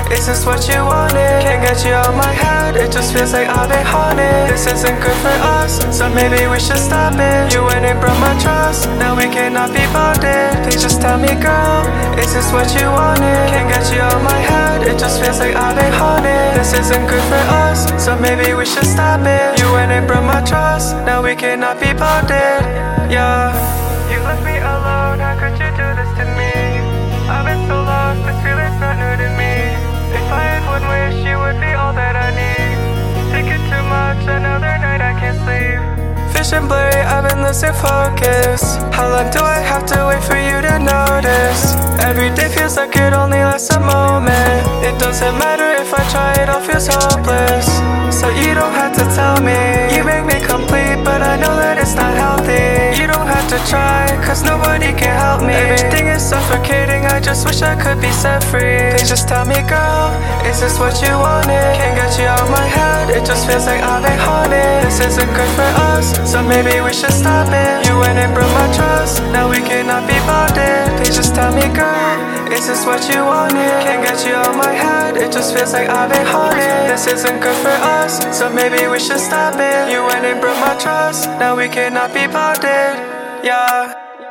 is this what you wanted? Can't get you out my head, it just feels like I've been haunted. This isn't good for us, so maybe we should stop it. You went and broke my trust, now we cannot be bonded. Please just tell me, girl, is this what you wanted? Can't get you out my head, it just feels like I've been haunted. This isn't good for us, so maybe we should stop it. You went and broke my trust, now we cannot be bonded. Yeah. You left me alone, how could you do this to me? I've been so lost, this feeling's not new to me. If I had one wish, you would be all that I need. Thinking too much, another night I can't sleep. Vision blurry, I've been losing focus. How long do I have to wait for you to notice? Every day feels like it only lasts a moment. It doesn't matter if I try, it all feels hopeless. So you don't have to tell me, you make me complete, but I know that it's not healthy. You don't have to try, cause nobody can help me. Everything is suffocating, I just wish I could be set free. Please just tell me, girl, is this what you wanted? Can't get you out my head, it just feels like I've been haunted. This isn't good for us, so maybe we should stop it. You went and broke my trust, now we cannot be bonded. Please just tell me, girl, is this what you wanted? Can't get you out my head, it just feels like I've been haunted. This isn't good for us, so maybe we should stop it. You went and broke my trust, now we cannot be bonded. Yeah.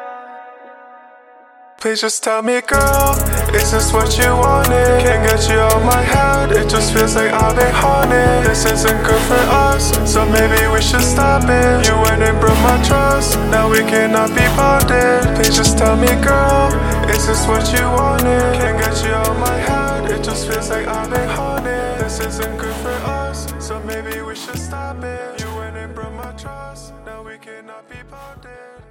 Please just tell me, girl, is this what you wanted? Can't get you out my head, it just feels like I've been haunted. This isn't good for us, so maybe we should stop it. You went and broke my trust, now we cannot be bonded. Please just tell me, girl, is this what you wanted? Can't get you out my head, it just feels like I've been haunted. This isn't good for us, so maybe we should stop it. You went and broke my trust, now we cannot be bonded.